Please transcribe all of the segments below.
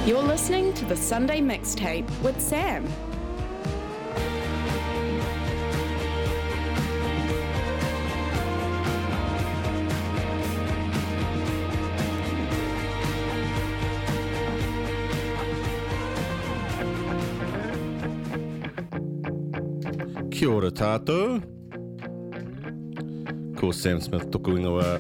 You're listening to the Sunday Mixtape with Sam. Kia ora tātou. Ko Sam Smith tōku ingoa.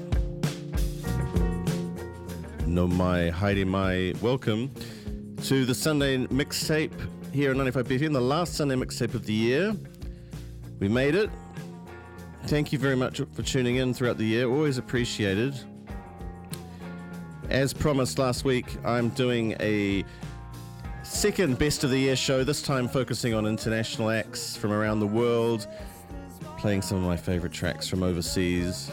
No mai, haere mai. Welcome to the Sunday Mixtape here on 95BFM, the last Sunday Mixtape of the year. We made it. Thank you very much for tuning in throughout the year. Always appreciated. As promised last week, I'm doing a second Best of the Year show, this time focusing on international acts from around the world, playing some of my favourite tracks from overseas.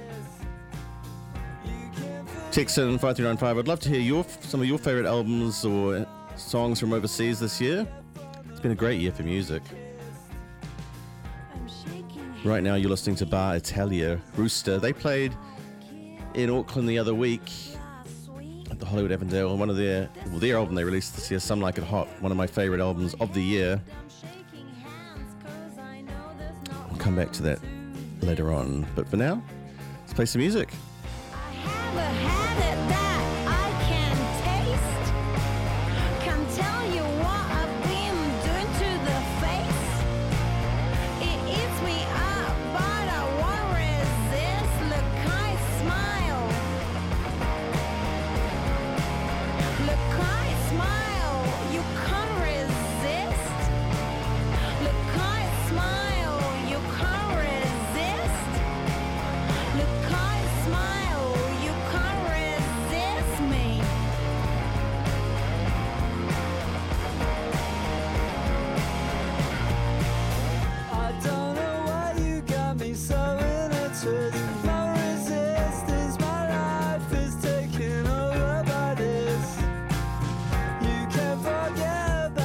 Text in 5395. I'd love to hear some of your favourite albums or songs from overseas this year. It's been a great year for music. Right now you're listening to Bar Italia, Rooster. They played in Auckland the other week at the Hollywood Avondale, one of their album they released this year, Some Like It Hot, one of my favourite albums of the year. I'll come back to that later on, but for now, let's play some music. Forget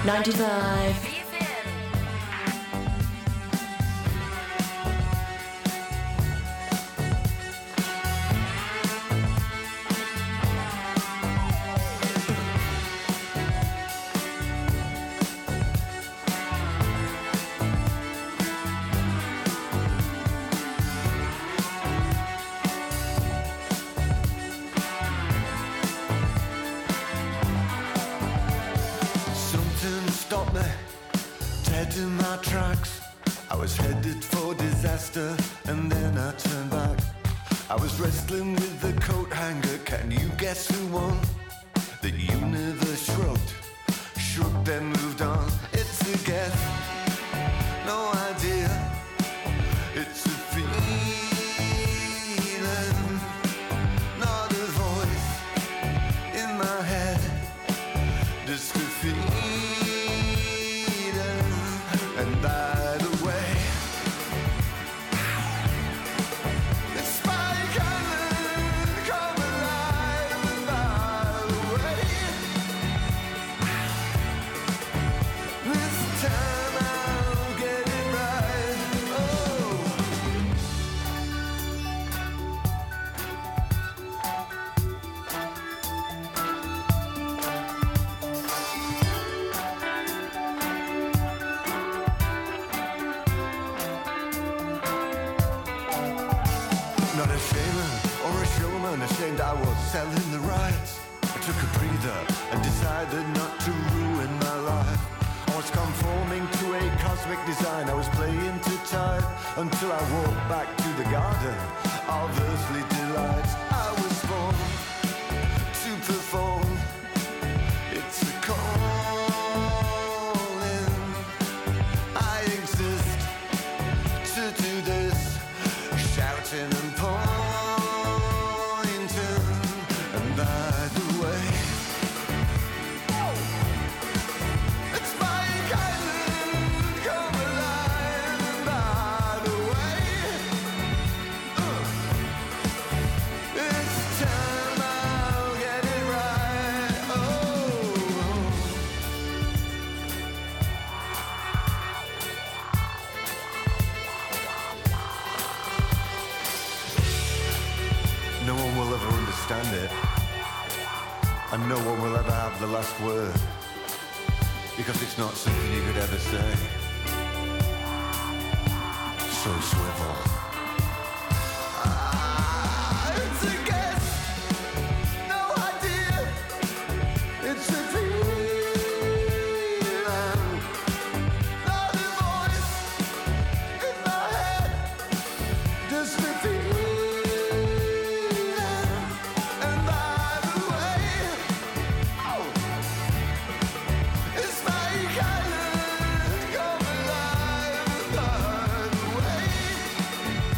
95. Stopped me dead in my tracks. I was headed for disaster and then I turned back. I was wrestling with the coat hanger. Can you guess who won? The universe shrugged then moved on. It's a guess, no idea. It's a feeling, not a voice in my head. Just a feeling. And by the way, it's Spike Island, come alive. And by the way, this time I'll get it right. Oh. Not a shaman or a showman, ashamed I was selling the rights. I took a breather and decided not to ruin my life. I was conforming to a cosmic design. I was playing to time until I walked back to the garden of earthly delights. I was born to perform. It's a calling. I exist to do this. Shouting and pointing, and by the way, it's Spike Island, come alive. And by the way, this time I'll get it right. Oh. No one will ever understand it, and no one will ever have the last word, because it's not something you could ever say. So swivel. It's a guess, no idea. It's a feeling, not a voice in my head. Just a feeling. And by the way, it's Spike Island, come alive. And by the way,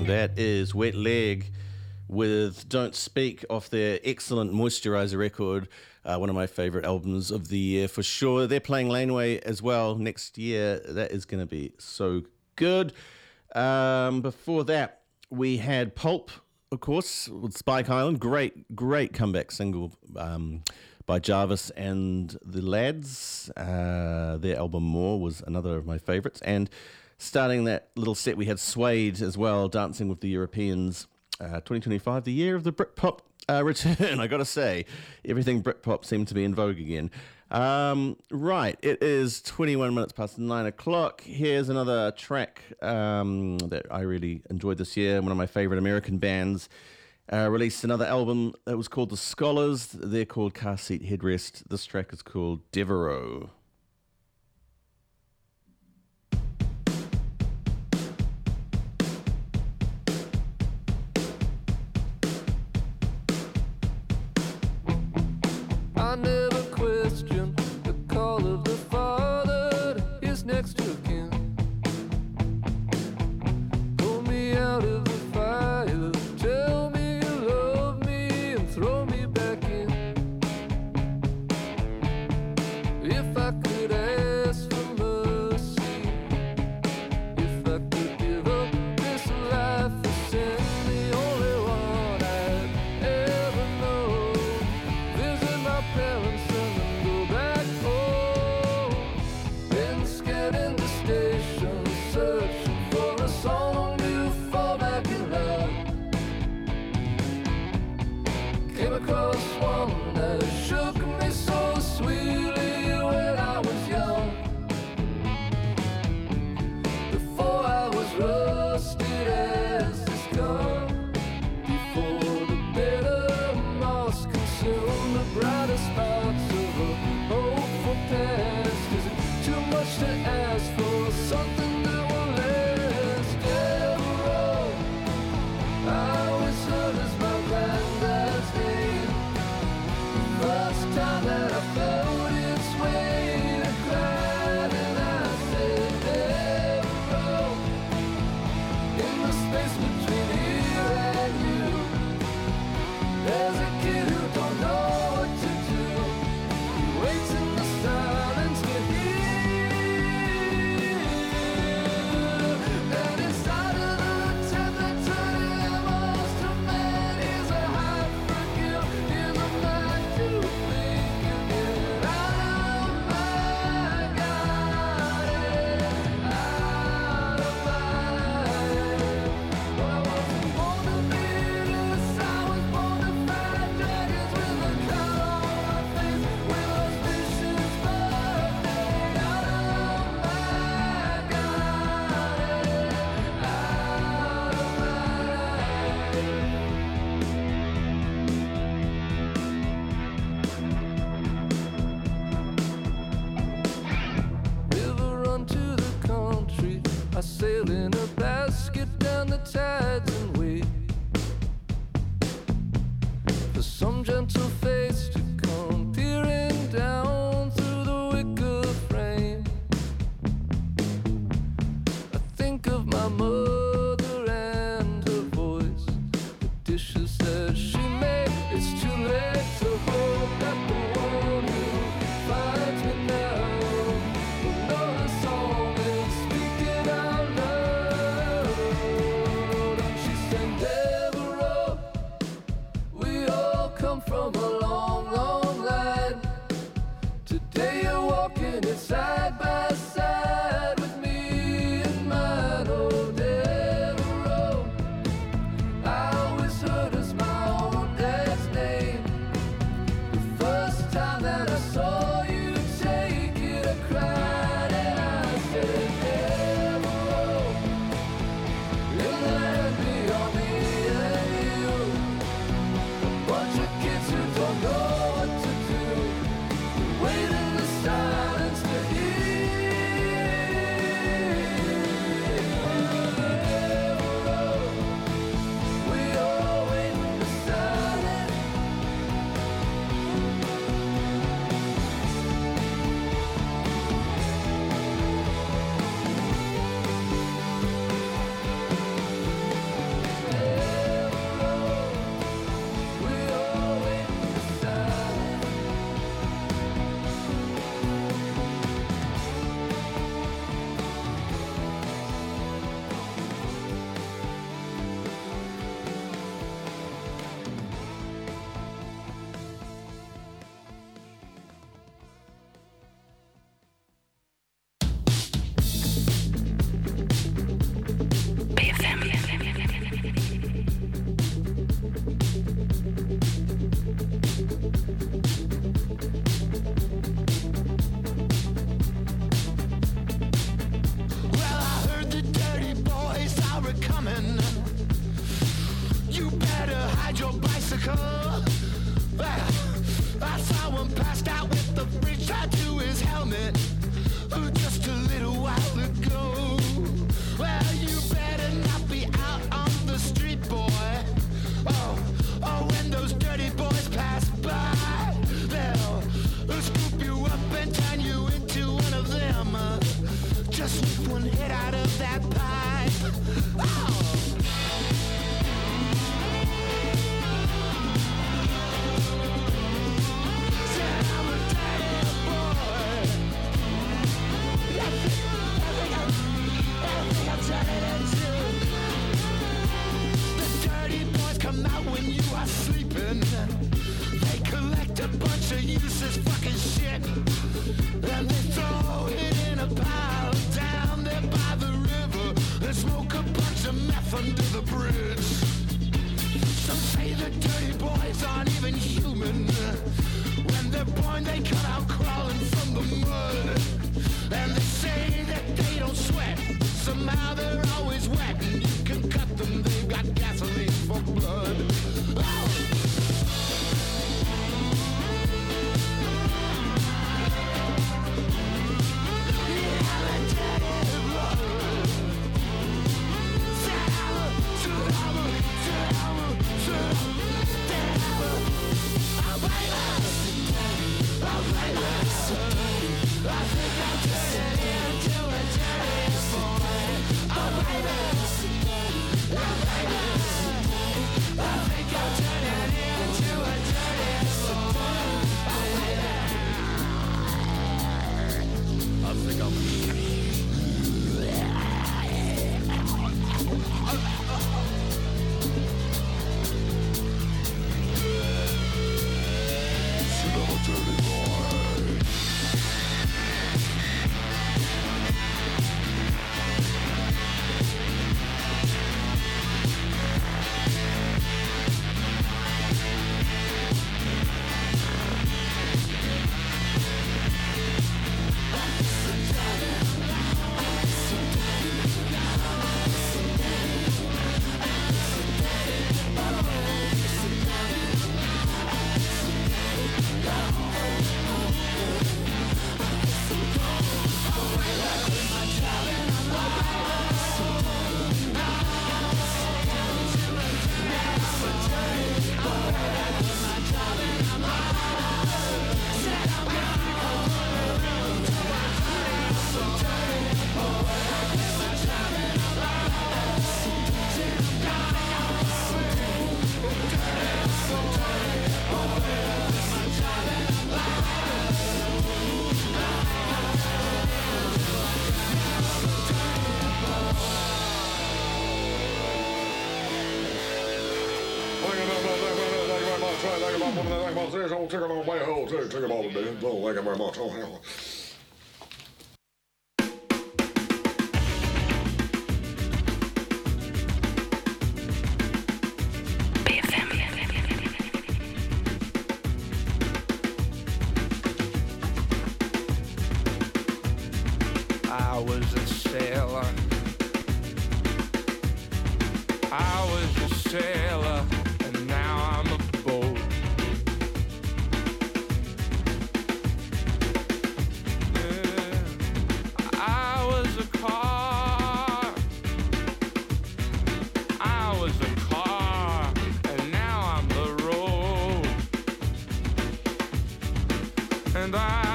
That is Wet Leg with Don't Speak off their excellent Moisturizer record, one of my favourite albums of the year for sure. They're playing Laneway as well next year. That is going to be so good. Before that, we had Pulp, of course, with Spike Island. Great comeback single by Jarvis and the Lads. Their album More was another of my favourites. And starting that little set, we had Suede as well, Dancing with the Europeans. 2025, the year of the Britpop return, I gotta say. Everything Britpop seemed to be in vogue again. Right, it is 21 minutes past 9 o'clock. Here's another track that I really enjoyed this year. One of my favourite American bands released another album that was called The Scholars. They're called Car Seat Headrest. This track is called Devereaux. I never questioned the call of the Father to his next of kin. Pull me out of the fire, tell me you love me, and throw me back in. If I could ask for mercy, if I could give up this life for sin, the only one I'd ever know. Visit my parents and then go back home. Been scared in the station, searching for a song to fall back in love. Came across one that shook me so sweetly when I was young. Before I was rusted as this gun, before the bitter moss consumed the brighter spots of a hopeful past. Is it too much to ask for something that will last? Devereaux, I always heard as my granddad's name. The first time that I felt its weight, I cried and I said Devereaux. In the space between here and you, there's a kid who don't know what to do. He waits in the silence to hear. And inside of the tent that turned him most of man is a high for guilt in the mind to think you get out of my garden, out of my head. But I wasn't born to be this, I was born to fight dragons with a cloud on my face, with auspicious birthday, out of my garden, out of my river run to the country. I sail in a basket down the tides and wait for some gentle face to come peering down through the wicker frame. I think of my mother and her voice, the dishes that she made. It's too late to hope that the one who finds me now will know the song and speak it out loud. And she said, Devereaux, we all come from a long, long line. Today you're walking it side by side with me and mine. Oh, Devereaux, I always heard as my own dad's name. The first time that I saw you take it, I cried and I said, Devereaux, you'll land beyond me and you. A bunch of kids who don't know what to do, wait in the silence to hear. and turn you into one of them. Just with one hit out of that pipe. Oh! Said I'm a dirty boy. Everything I'm turning into. The dirty boys come out when you are sleeping. They collect a bunch of useless fucking shit. And they throw it in a pile down there by the river. They smoke a bunch of meth under the bridge. Some say the dirty boys aren't even human. When they're born they come out crawling from the mud. And they say that they don't sweat. Somehow they're always wet. And you can cut them, they've got gasoline for blood. Oh! I was a sailor. I was a sailor, and now I'm a boat. Yeah. I was a car. I was a car, and now I'm the road. And I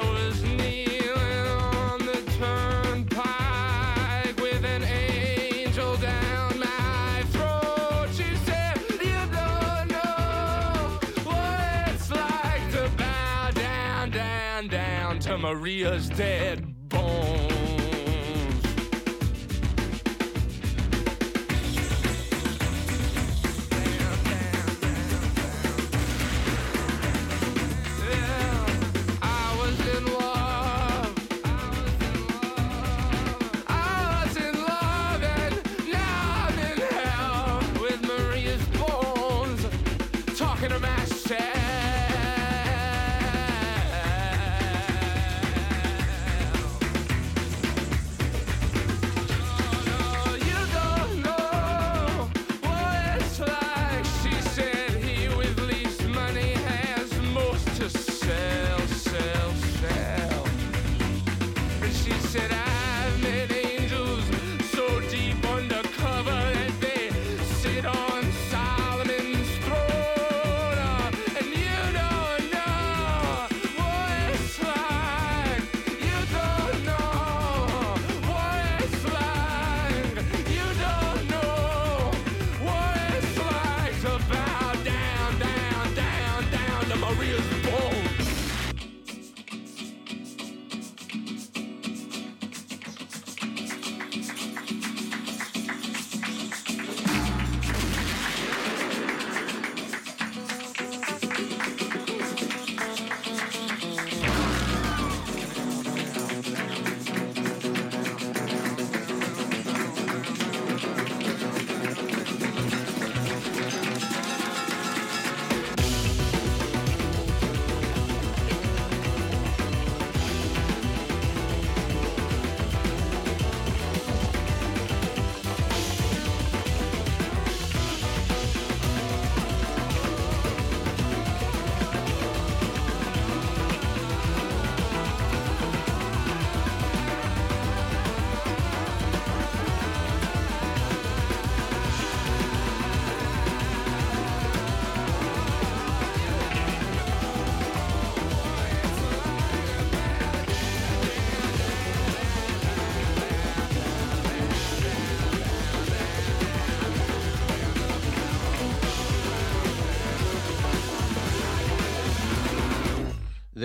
to Maria's dead bones. Yeah, I was in love. I was in love, and now I'm in hell with Maria's bones, talking to myself.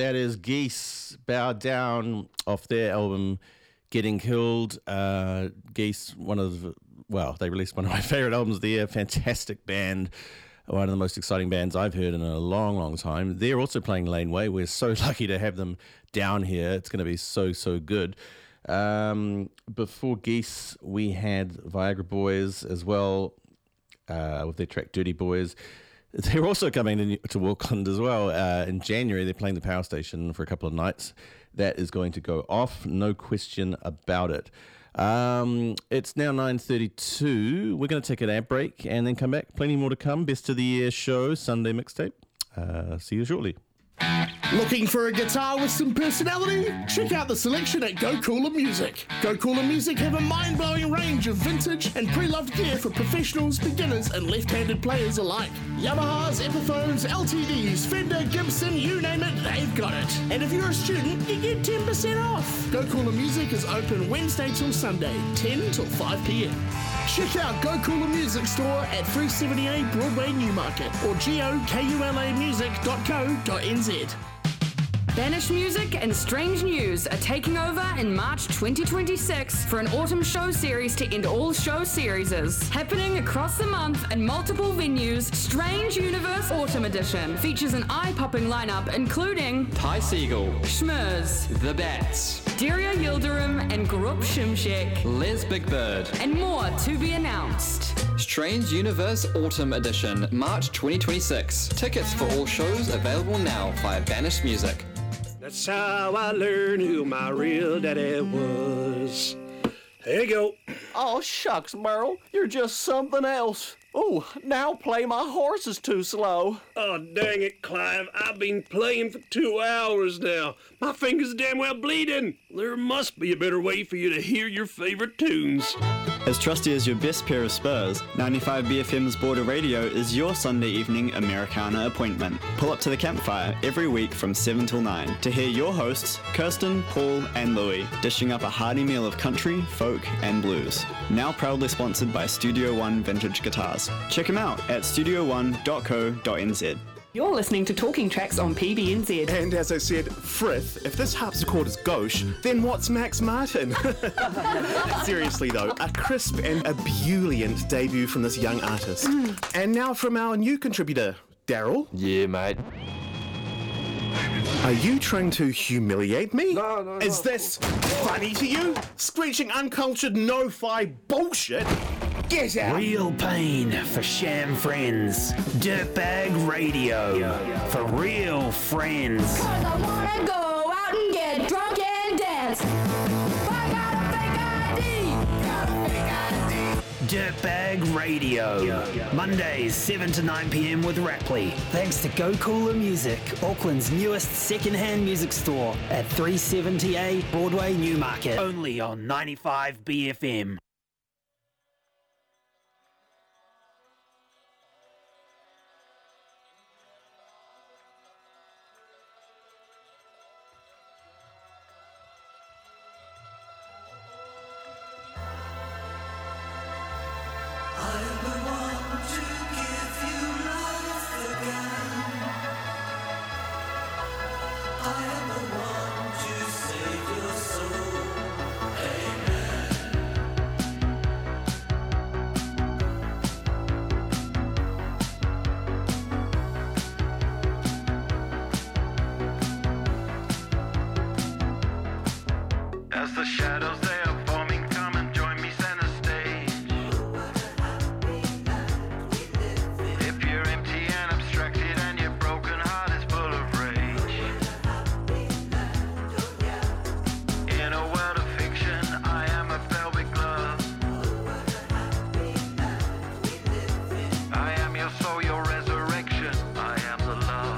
that is Geese, Bow Down, off their album Getting Killed. Geese, they released one of my favorite albums of the year. Fantastic band. One of the most exciting bands I've heard in a long, long time. They're also playing Laneway. We're so lucky to have them down here. It's going to be so, so good. Before Geese, we had Viagra Boys as well, with their track Dirty Boys. They're also coming to Auckland as well. In January, they're playing the Power Station for a couple of nights. That is going to go off, no question about it. It's now 9:32. We're going to take an ad break and then come back. Plenty more to come. Best of the Year show, Sunday mixtape. See you shortly. Looking for a guitar with some personality? Check out the selection at Go Cooler Music. Go Cooler Music have a mind-blowing range of vintage and pre-loved gear for professionals, beginners and left-handed players alike. Yamahas, Epiphones, LTDs, Fender, Gibson, you name it, they've got it. And if you're a student, you get 10% off. Go Cooler Music is open Wednesday till Sunday, 10 till 5 p.m. Check out Go Cooler Music Store at 378 Broadway Newmarket or gokulamusic.co.nz. Banish Music and Strange News are taking over in March 2026 for an autumn show series to end all show series. Happening across the month and multiple venues, Strange Universe Autumn Edition features an eye-popping lineup including Ty Siegel, Schmurs, The Bats, Daria Yildirim and Grup Shimshek, Les Big Bird, and more to be announced. Strange Universe Autumn Edition, March 2026. Tickets for all shows available now via Banish Music. That's how I learned who my real daddy was. There you go. Oh, shucks, Merle. You're just something else. Oh, now play My Horse is Too Slow. Oh, dang it, Clive. I've been playing for 2 hours now. My finger's damn well bleeding. There must be a better way for you to hear your favorite tunes. As trusty as your best pair of spurs, 95BFM's Border Radio is your Sunday evening Americana appointment. Pull up to the campfire every week from 7 till 9 to hear your hosts, Kirsten, Paul and Louie, dishing up a hearty meal of country, folk and blues. Now proudly sponsored by Studio One Vintage Guitars. Check them out at studio1.co.nz. You're listening to Talking Tracks on PBNZ. And as I said, Frith, if this harpsichord is gauche, then what's Max Martin? Seriously though, a crisp and ebullient debut from this young artist. And now from our new contributor, Daryl. Yeah, mate. Are you trying to humiliate me? No. Is this funny to you? Screeching uncultured no-fi bullshit? Get out! Real pain for sham friends. Dirtbag Radio for real friends. 'Cause I wanna go out and get drunk and dance. I got a fake ID. Dirtbag Radio. Mondays 7 to 9 p.m. with Rapley. Thanks to Go Cooler Music, Auckland's newest second-hand music store at 378 Broadway Newmarket. Only on 95BFM. As the shadows they are forming, come and join me center stage. If you're empty and abstracted and your broken heart is full of rage, in a world of fiction, I am a velvet glove. I am your soul, your resurrection. I am the love.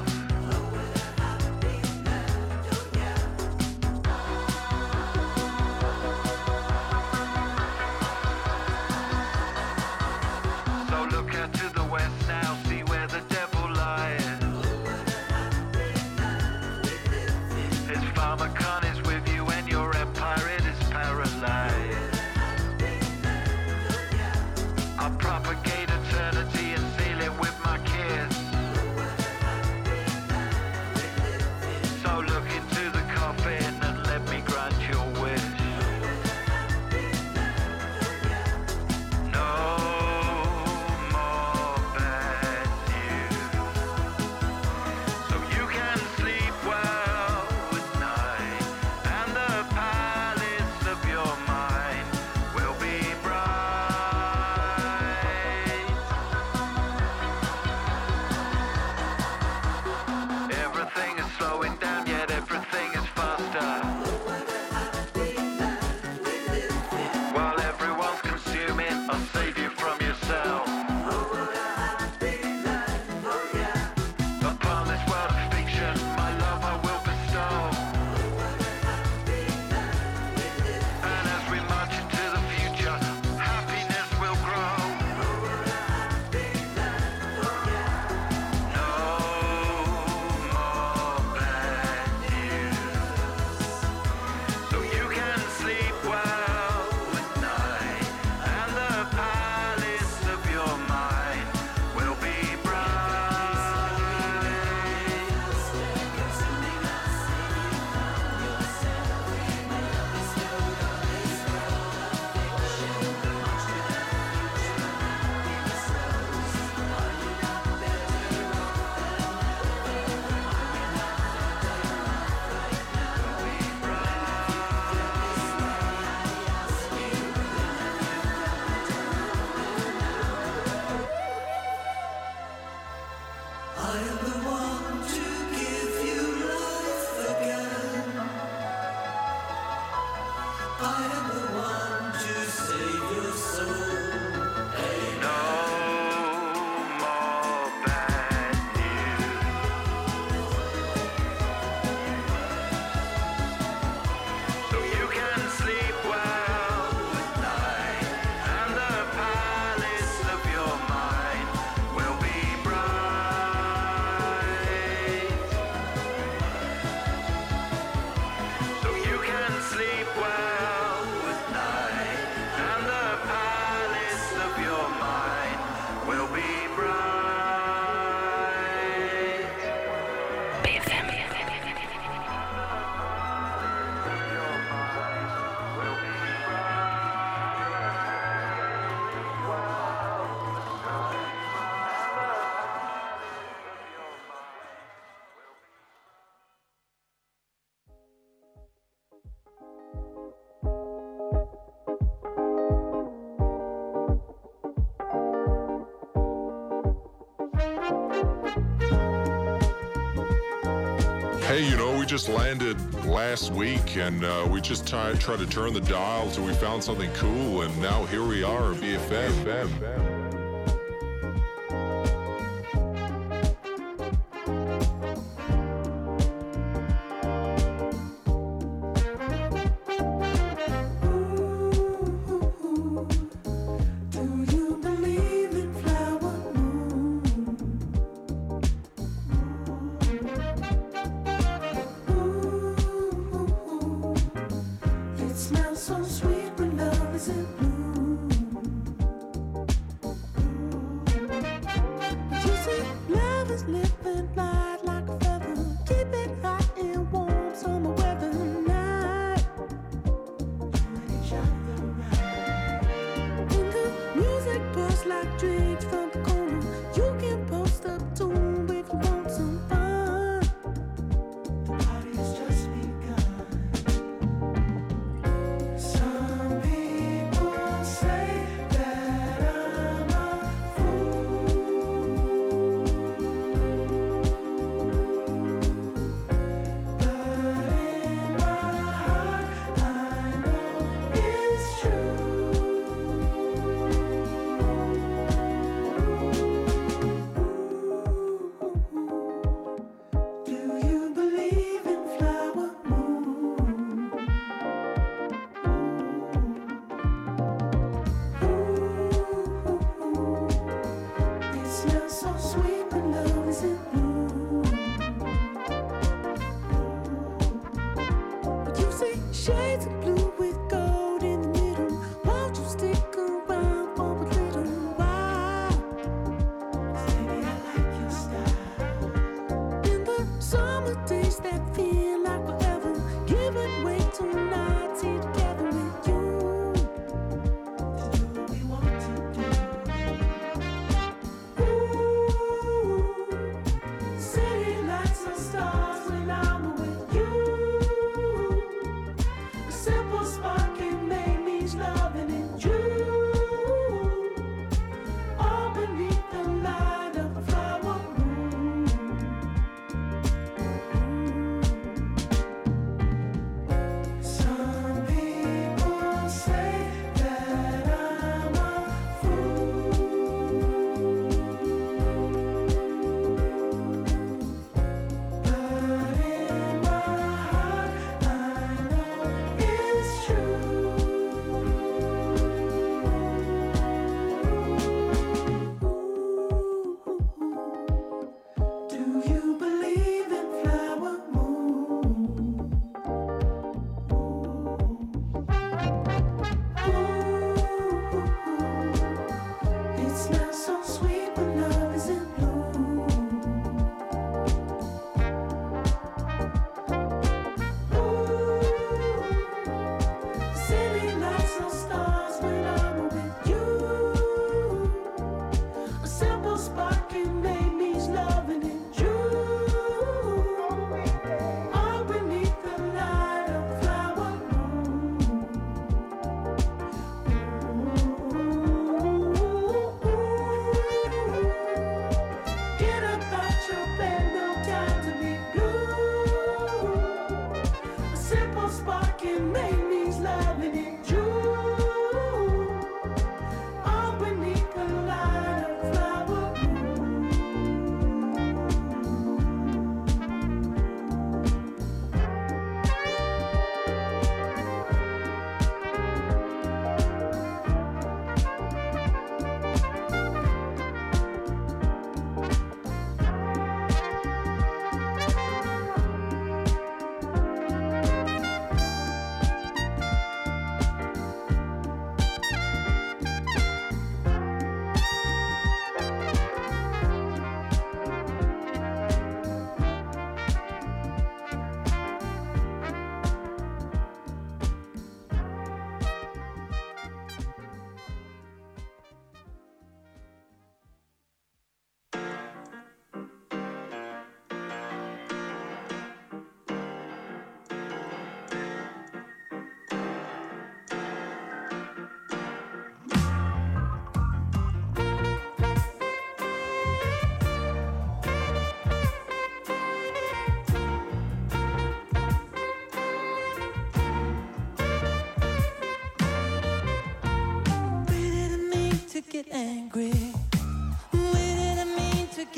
Hey, you know, we just landed last week, and we just tried to turn the dial till we found something cool, and now here we are at BFM.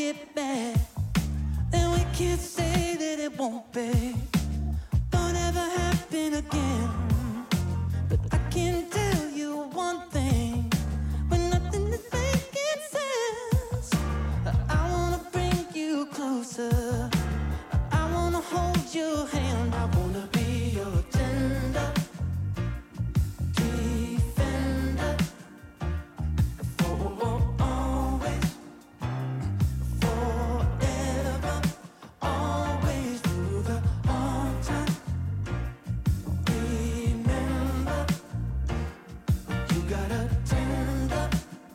get mad, then we can't say that it won't be. Won't ever happen again. But I can tell you one thing, when nothing is making sense. I wanna bring you closer. I wanna hold your hand. I wanna be your tender defender. For always, forever, always through the hard times. Remember, you got a tender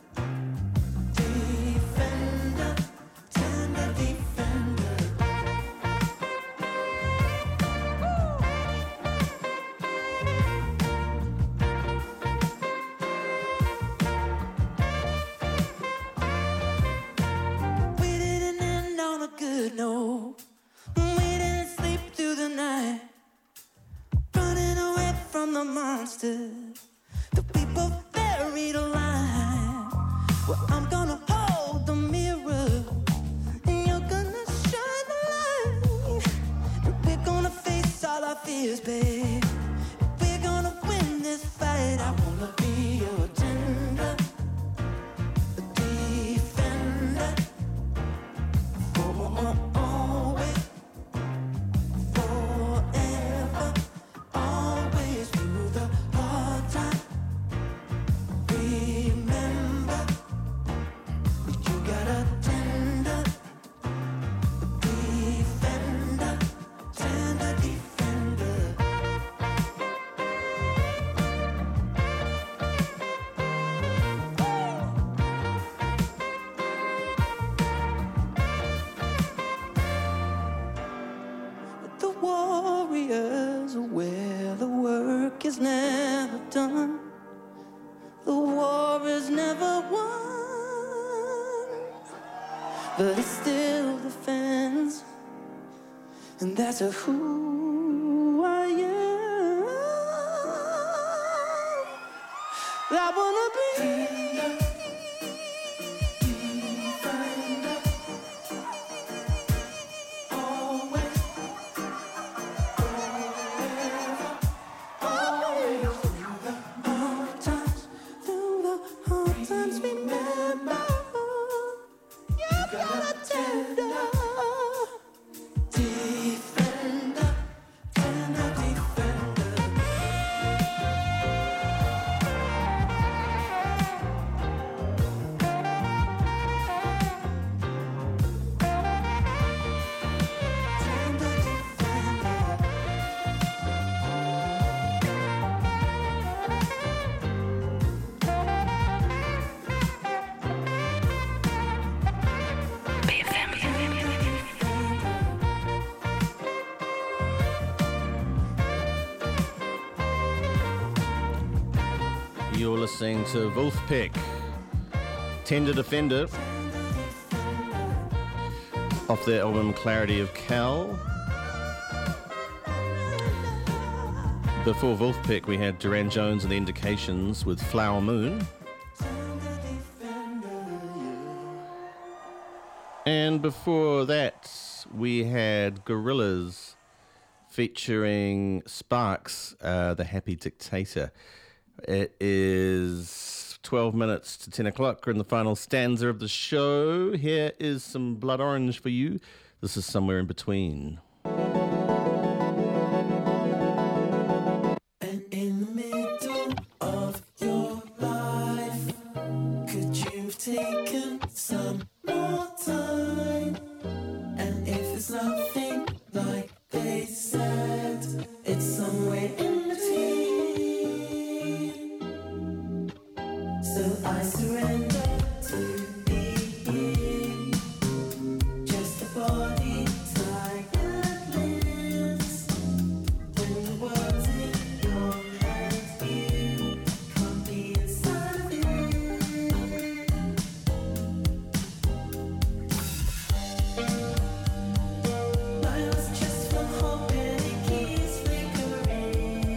defender, tender defender. We didn't end on a good note. We didn't sleep through the night, running away from the monsters that we both buried alive. Well, I'm gonna hold the mirror, and you're gonna shine the light, and we're gonna face all our fears, babe. We're gonna win this fight. I wanna be your tender defender. For always, forever, always through the hard time. Remember, you got a tender defender, tender defender. The warriors are where the work is never done. The war is never won, but it still defends, and that's who I am. I wanna be always, always through the hard times, remember, you got a tender defender, tender defender. You're listening to Wolfpack, Tender Defender, off their album Clarity of Cal. Before Wolfpack, we had Duran Jones and the Indications with Flower Moon. And before that, we had Gorillaz featuring Sparks, The Happy Dictator. It is 12 minutes to 10 o'clock. We're in the final stanza of the show. Here is some Blood Orange for you. This is Somewhere in Between. And in the middle of your life, could you have taken some more time? And if it's nothing like they said, it's somewhere in between. So I surrender to being just a body tired lives. When the world's in your hands, you can't be inside of it. Miles just from hoping it keeps flickering.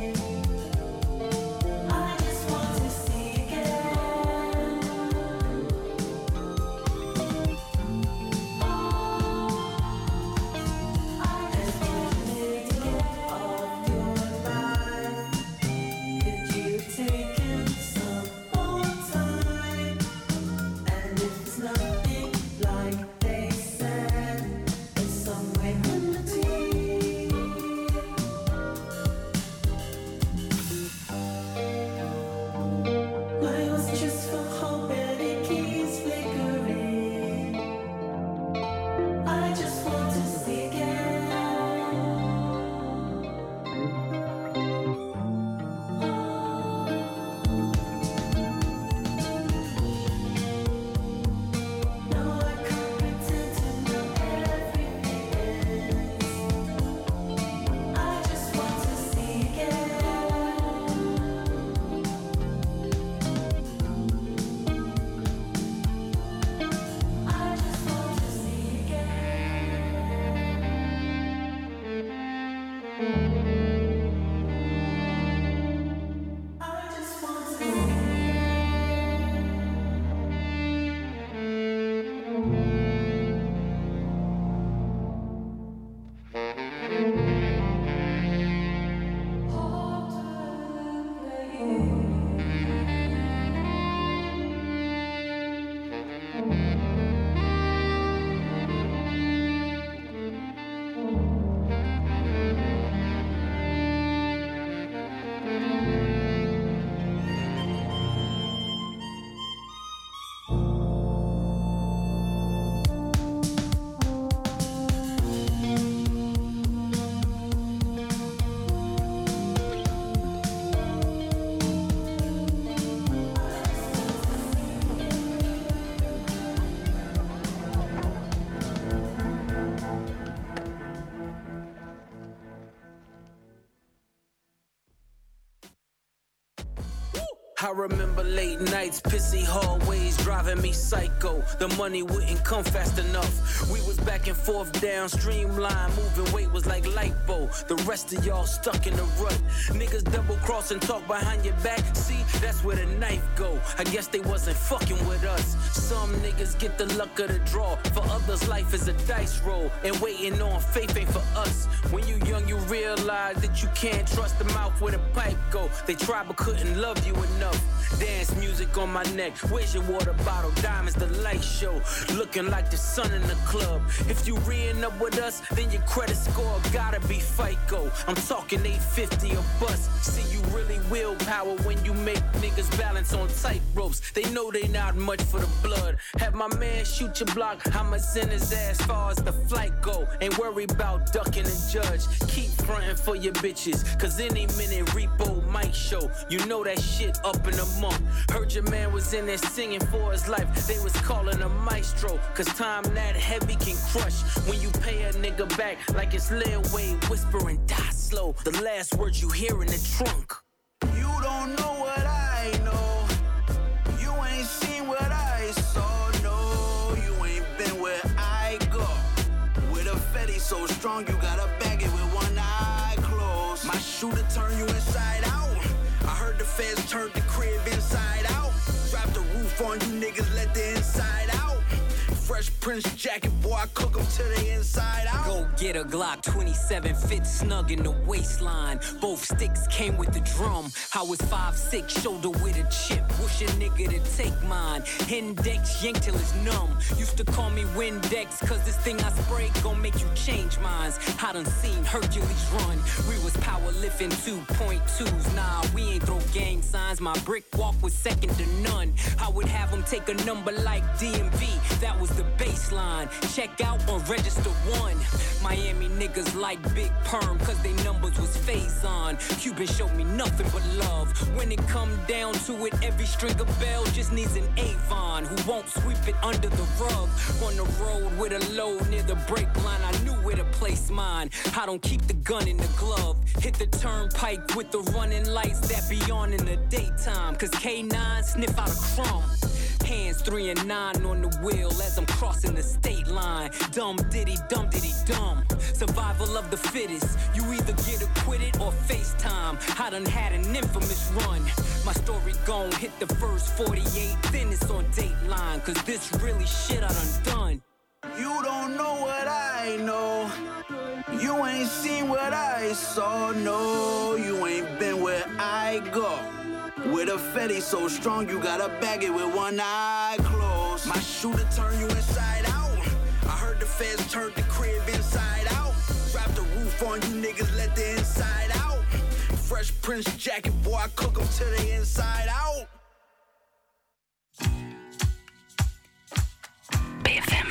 I remember late nights, pissy hallways driving me psycho. The money wouldn't come fast enough. We was back and forth down streamline, moving weight was like lipo. The rest of y'all stuck in the rut. Niggas double cross and talk behind your back. See, that's where the knife go. I guess they wasn't fucking with us. Some niggas get the luck of the draw. For others, life is a dice roll, and waiting on faith ain't for us. When you young, you realize that you can't trust the mouth where the pipe go. They tried but couldn't love you enough. Dance music on my neck. Where's your water bottle? Diamonds, the light show. Looking like the sun in the club. If you re-ing up with us, then your credit score gotta be FICO. I'm talking 850 a bus. See, you really willpower when you make niggas balance on tight ropes. They know they not much for the blood. Have my man shoot your block, I'ma send his ass far as the flight go. Ain't worry about ducking the judge. Keep frontin' for your bitches, cause any minute repo might show. You know that shit up in a month. Heard your man was in there singing for his life. They was calling a maestro, cause time that heavy can crush. When you pay a nigga back like it's Lil Wayne, whispering die slow. The last words you hear in the trunk. You don't know what I know. You ain't seen what I saw. No, you ain't been where I go. With a Fetty so strong, you gotta bag it with one eye closed. My shooter turn you inside out. I heard the feds turned the crib inside out. Drop the roof on you niggas, let the inside out. Fresh Prince jacket, boy, I cook them to the inside out. Go get a Glock 27, fit snug in the waistline. Both sticks came with the drum. I was 5'6", shoulder with a chip. Wish a nigga to take mine. Index yank till it's numb. Used to call me Windex, cause this thing I spray gon' make you change minds. I done seen Hercules run. We was power lifting 2.2s. Nah, we ain't throw gang signs. My brick walk was second to none. I would have them take a number like DMV. That was the baseline. Check out on register 1. Miami niggas like Big Perm, cause they numbers was phase on. Cuban showed me nothing but love. When it come down to it, every string of bell just needs an Avon who won't sweep it under the rug. On the road with a load near the brake line, I knew where to place mine. I don't keep the gun in the glove. Hit the turnpike with the running lights that be on in the daytime, cause K9 sniff out a crumb. Hands 3 and 9 on the wheel as I'm crossing the state line. Dumb diddy dumb. Survival of the fittest. You either get acquitted or FaceTime. I done had an infamous run. My story gon' hit the first 48, then it's on Dateline. Cause this really shit I done. You don't know what I know. You ain't seen what I saw. No, you ain't been where I go. With a Fetty so strong, you gotta bag it with one eye closed. My shooter turn you inside out. I heard the feds turned the crib inside out. Drop the roof on you niggas, let the inside out. Fresh Prince jacket, boy, I cook them to the inside out. BFM.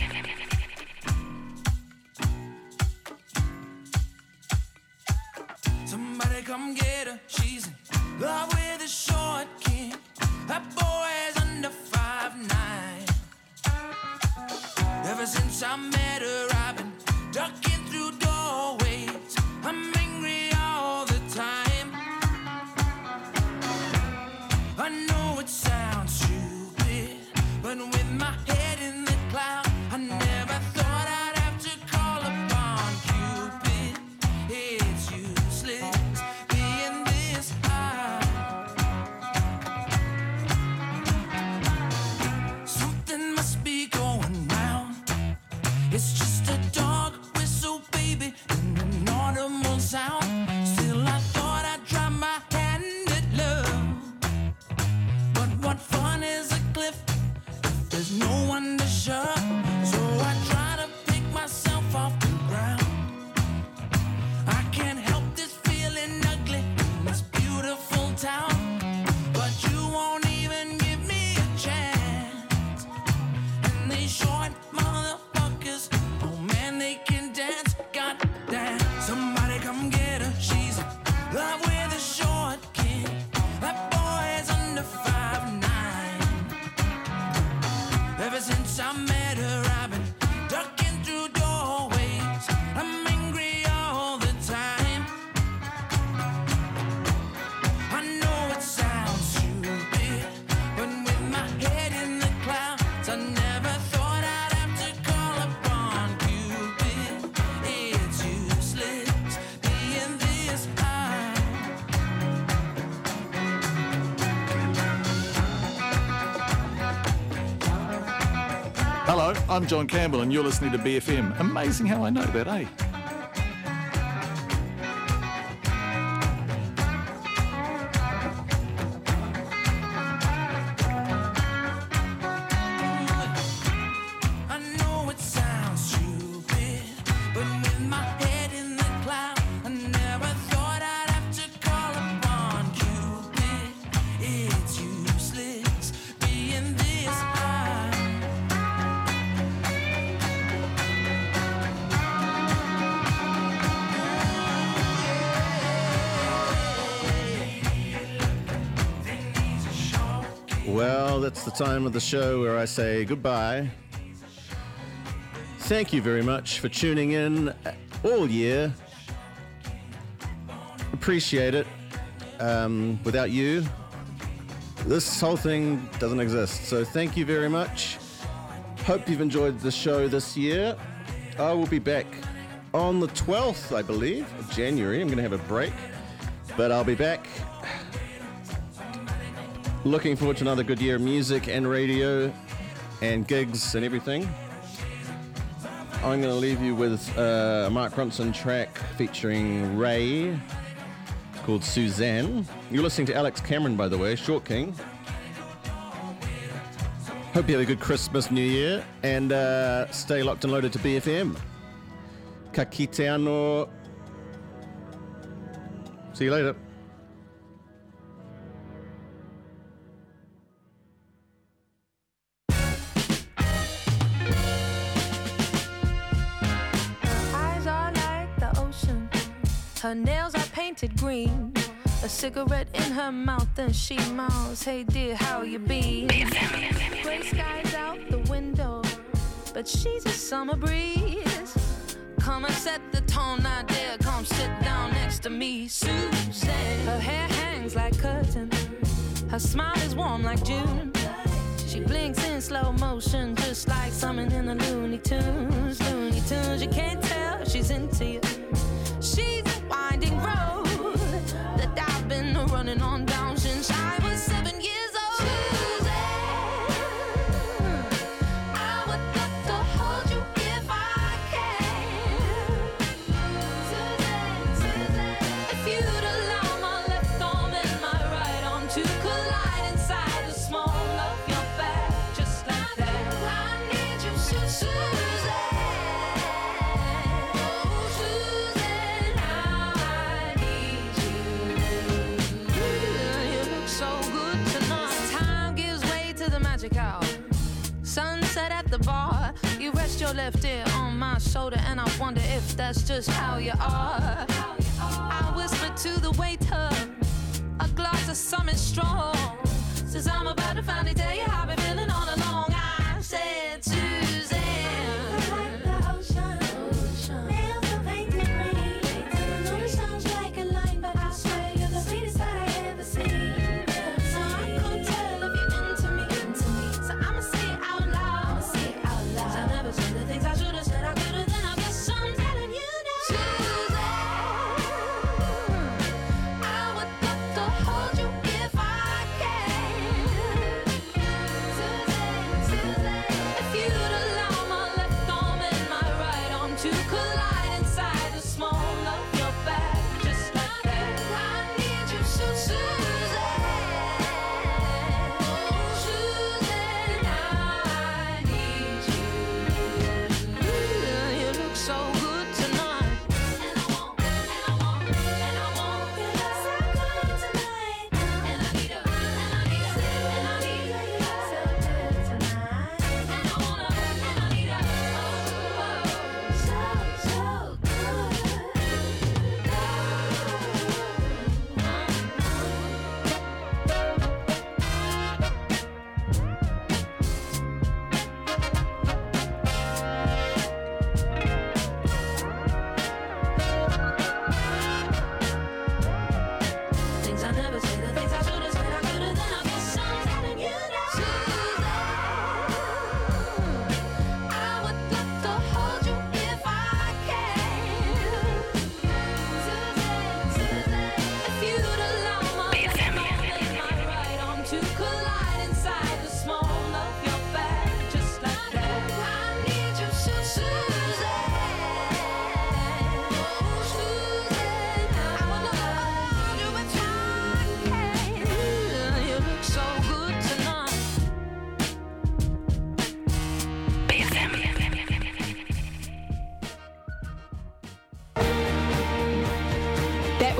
Somebody come get her, she's in love with a short king. That boy is under 5'9". Ever since I met her, I've been ducking through doorways. I'm angry all the time. I know it sounds stupid, but with my head in the cloud, I never thought I'd have to call upon Cupid. It's useless being this high. Hello, I'm John Campbell and you're listening to BFM. Amazing how I know that, eh? I know it sounds stupid, but with my head in the cloud, I never thought I'd have to call upon Cupid. It's useless being this high. Well, that's the time of the show where I say goodbye. Thank you very much for tuning in all year. Appreciate it. Without you, this whole thing doesn't exist. So thank you very much. Hope you've enjoyed the show this year. I will be back on the 12th, I believe, of January. I'm going to have a break, but I'll be back. Looking forward to another good year of music and radio and gigs and everything. I'm going to leave you with a Mark Ronson track featuring Ray. It's called Suzanne. You're listening to Alex Cameron, by the way, Short King. Hope you have a good Christmas, New Year, and stay locked and loaded to BFM. Ka kite anō. See you later. Eyes are like the ocean. Her nails are painted green. A cigarette in her mouth and she mouths, "Hey dear, how you been?" Gray skies out the window, but she's a summer breeze. Come and set the tone, now dear, come sit down next to me, Susan. Her hair hangs like curtain. Her smile is warm like June. She blinks in slow motion, just like something in the Looney Tunes. Looney Tunes, you can't tell she's into you. She's a winding road that I've been running on down since I was 7 years old. Suzanne, I would love to hold you if I can. Suzanne, Suzanne, if you'd allow my left arm and my right arm to collide inside the small of your back, just like that. I need you, Suzanne. Sunset at the bar, you rest your left ear on my shoulder, and I wonder if that's just how you are. I whisper to the waiter, a glass of something strong. Says I'm about to finally tell you how I've been feeling all along. I said, Suzanne, like the ocean, nails are painted green. I know it sounds like a line, but I swear you're the sweetest that I ever seen. So I couldn't tell if you're into me. So I'ma say it out loud. 'Cause I never said the things I should have said. I could have, then I guess I'm telling you now. Suzanne, I would love to hold you if I can.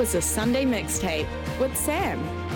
was the Sunday Mixtape with Sam.